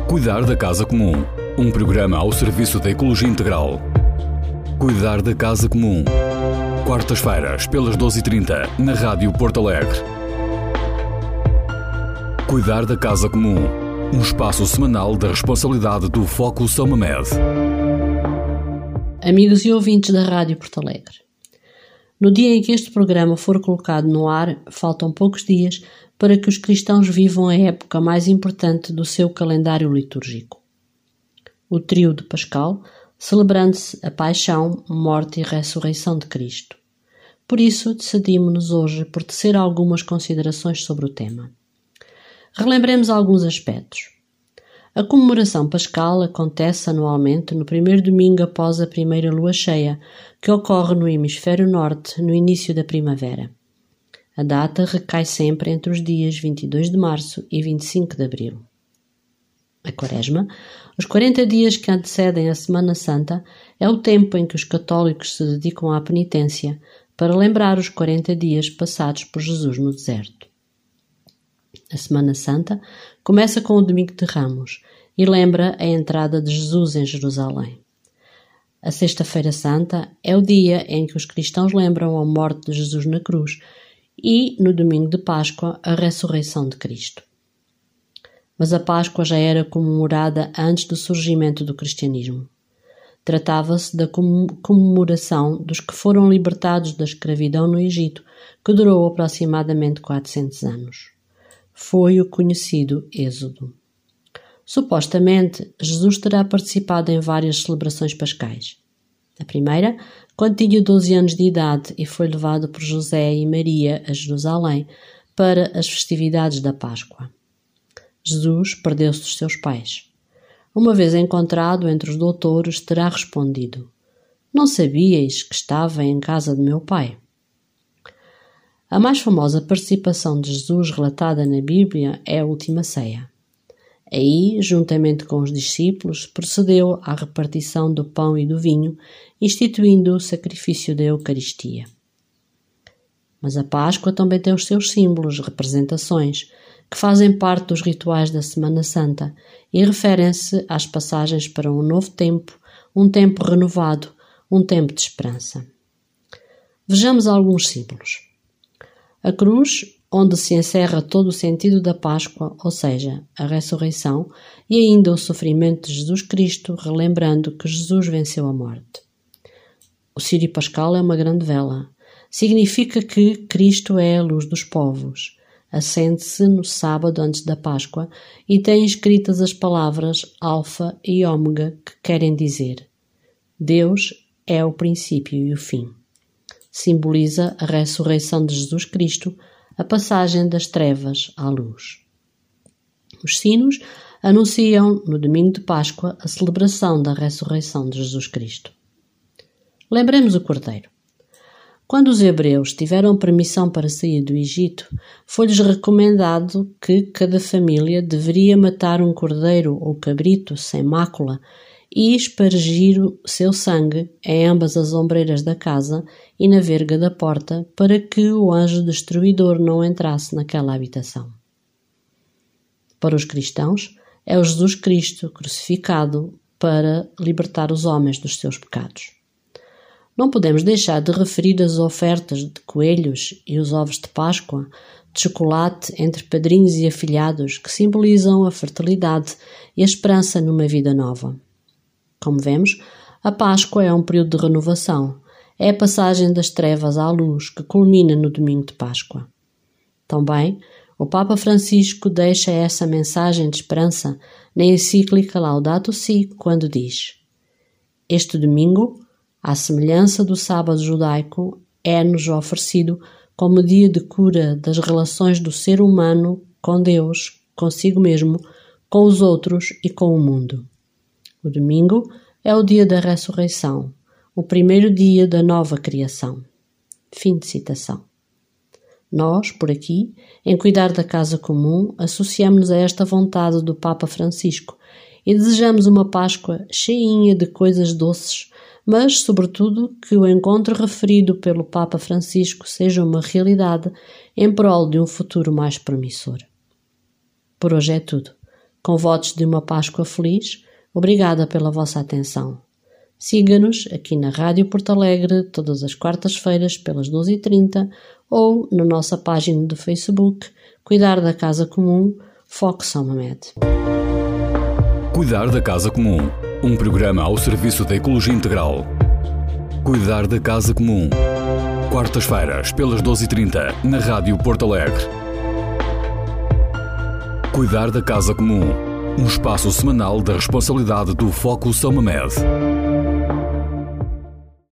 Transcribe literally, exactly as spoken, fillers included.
Cuidar da Casa Comum, um programa ao serviço da ecologia integral. Cuidar da Casa Comum, quartas-feiras pelas doze e trinta, na Rádio Porto Alegre. Cuidar da Casa Comum, um espaço semanal da responsabilidade do Foco São Mamede. Amigos e ouvintes da Rádio Porto Alegre, no dia em que este programa for colocado no ar, faltam poucos dias para que os cristãos vivam a época mais importante do seu calendário litúrgico. O tríodo pascal, celebrando-se a paixão, morte e ressurreição de Cristo. Por isso, decidimos-nos hoje por tecer algumas considerações sobre o tema. Relembremos alguns aspectos. A comemoração pascal acontece anualmente no primeiro domingo após a primeira lua cheia, que ocorre no hemisfério norte no início da primavera. A data recai sempre entre os dias vinte e dois de março e vinte e cinco de abril. A Quaresma, os quarenta dias que antecedem a Semana Santa, é o tempo em que os católicos se dedicam à penitência para lembrar os quarenta dias passados por Jesus no deserto. A Semana Santa começa com o Domingo de Ramos e lembra a entrada de Jesus em Jerusalém. A Sexta-feira Santa é o dia em que os cristãos lembram a morte de Jesus na cruz e, no Domingo de Páscoa, a ressurreição de Cristo. Mas a Páscoa já era comemorada antes do surgimento do cristianismo. Tratava-se da comemoração dos que foram libertados da escravidão no Egito, que durou aproximadamente quatrocentos anos. Foi o conhecido Êxodo. Supostamente, Jesus terá participado em várias celebrações pascais. A primeira, quando tinha doze anos de idade e foi levado por José e Maria a Jerusalém para as festividades da Páscoa. Jesus perdeu-se dos seus pais. Uma vez encontrado entre os doutores, terá respondido: "Não sabíeis que estava em casa de meu pai?" A mais famosa participação de Jesus relatada na Bíblia é a Última Ceia. Aí, juntamente com os discípulos, procedeu à repartição do pão e do vinho, instituindo o sacrifício da Eucaristia. Mas a Páscoa também tem os seus símbolos, representações, que fazem parte dos rituais da Semana Santa e referem-se às passagens para um novo tempo, um tempo renovado, um tempo de esperança. Vejamos alguns símbolos. A cruz, onde se encerra todo o sentido da Páscoa, ou seja, a ressurreição, e ainda o sofrimento de Jesus Cristo, relembrando que Jesus venceu a morte. O círio pascal é uma grande vela. Significa que Cristo é a luz dos povos. Acende-se no sábado antes da Páscoa e tem escritas as palavras Alfa e Ômega, que querem dizer: Deus é o princípio e o fim. Simboliza a ressurreição de Jesus Cristo, a passagem das trevas à luz. Os sinos anunciam, no domingo de Páscoa, a celebração da ressurreição de Jesus Cristo. Lembremos o Cordeiro. Quando os hebreus tiveram permissão para sair do Egito, foi-lhes recomendado que cada família deveria matar um cordeiro ou cabrito sem mácula e espargir o seu sangue em ambas as ombreiras da casa e na verga da porta, para que o anjo destruidor não entrasse naquela habitação. Para os cristãos, é o Jesus Cristo crucificado para libertar os homens dos seus pecados. Não podemos deixar de referir as ofertas de coelhos e os ovos de Páscoa, de chocolate entre padrinhos e afilhados, que simbolizam a fertilidade e a esperança numa vida nova. Como vemos, a Páscoa é um período de renovação. É a passagem das trevas à luz que culmina no domingo de Páscoa. Também, o Papa Francisco deixa essa mensagem de esperança na encíclica Laudato Si, quando diz: Este domingo, à semelhança do sábado judaico, é-nos oferecido como dia de cura das relações do ser humano com Deus, consigo mesmo, com os outros e com o mundo. O domingo é o dia da ressurreição, o primeiro dia da nova criação. Fim de citação. Nós, por aqui, em Cuidar da Casa Comum, associamos-nos a esta vontade do Papa Francisco e desejamos uma Páscoa cheinha de coisas doces, mas, sobretudo, que o encontro referido pelo Papa Francisco seja uma realidade em prol de um futuro mais promissor. Por hoje é tudo. Com votos de uma Páscoa feliz, obrigada pela vossa atenção. Siga-nos aqui na Rádio Porto Alegre todas as quartas-feiras pelas doze e trinta ou na nossa página do Facebook Cuidar da Casa Comum, Foco São Mamed. Cuidar da Casa Comum, um programa ao serviço da Ecologia Integral. Cuidar da Casa Comum, quartas-feiras pelas doze e trinta na Rádio Porto Alegre. Cuidar da Casa Comum, um espaço semanal da responsabilidade do Foco São Mamed.